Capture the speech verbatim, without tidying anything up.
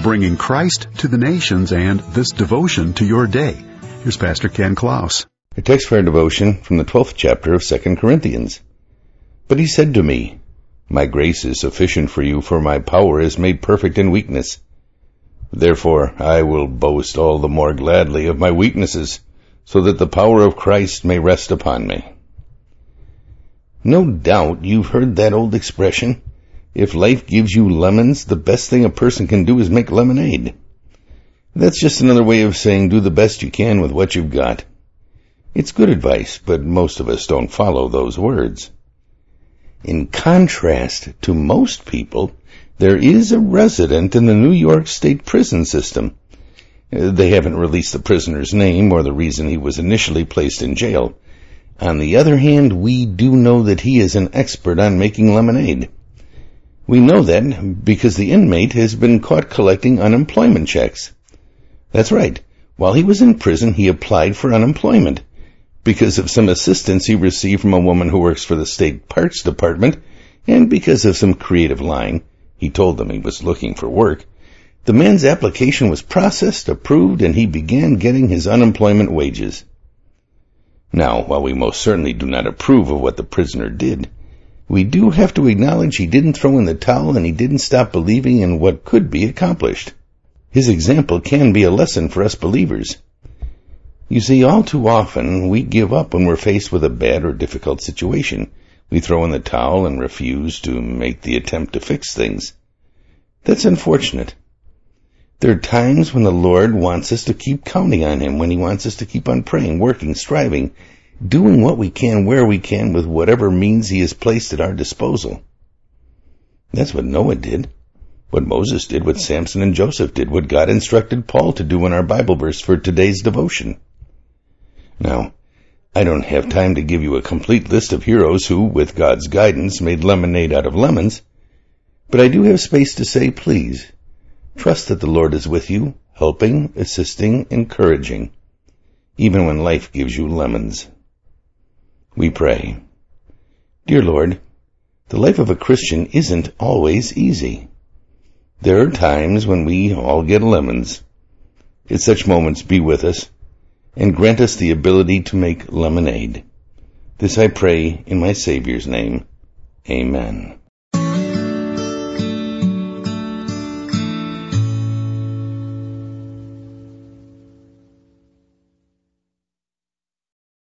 bringing Christ to the nations and this devotion to your day. Here's Pastor Ken Klaus. A text for our devotion from the twelfth chapter of Second Corinthians. But he said to me, My grace is sufficient for you, for my power is made perfect in weakness. Therefore I will boast all the more gladly of my weaknesses, so that the power of Christ may rest upon me. No doubt you've heard that old expression, if life gives you lemons, the best thing a person can do is make lemonade. That's just another way of saying do the best you can with what you've got. It's good advice, but most of us don't follow those words. In contrast to most people, there is a resident in the New York State prison system. They haven't released the prisoner's name or the reason he was initially placed in jail. On the other hand, we do know that he is an expert on making lemonade. We know that because the inmate has been caught collecting unemployment checks. That's right. While he was in prison, he applied for unemployment. Because of some assistance he received from a woman who works for the State Parks Department, and because of some creative lying, he told them he was looking for work, the man's application was processed, approved, and he began getting his unemployment wages. Now, while we most certainly do not approve of what the prisoner did, we do have to acknowledge he didn't throw in the towel and he didn't stop believing in what could be accomplished. His example can be a lesson for us believers. You see, all too often we give up when we're faced with a bad or difficult situation. We throw in the towel and refuse to make the attempt to fix things. That's unfortunate. There are times when the Lord wants us to keep counting on Him, when He wants us to keep on praying, working, striving, doing what we can where we can with whatever means He has placed at our disposal. That's what Noah did, what Moses did, what Samson and Joseph did, what God instructed Paul to do in our Bible verse for today's devotion. Now, I don't have time to give you a complete list of heroes who, with God's guidance, made lemonade out of lemons, but I do have space to say, please, trust that the Lord is with you, helping, assisting, encouraging, even when life gives you lemons. We pray. Dear Lord, the life of a Christian isn't always easy. There are times when we all get lemons. At such moments, be with us and grant us the ability to make lemonade. This I pray in my Savior's name. Amen.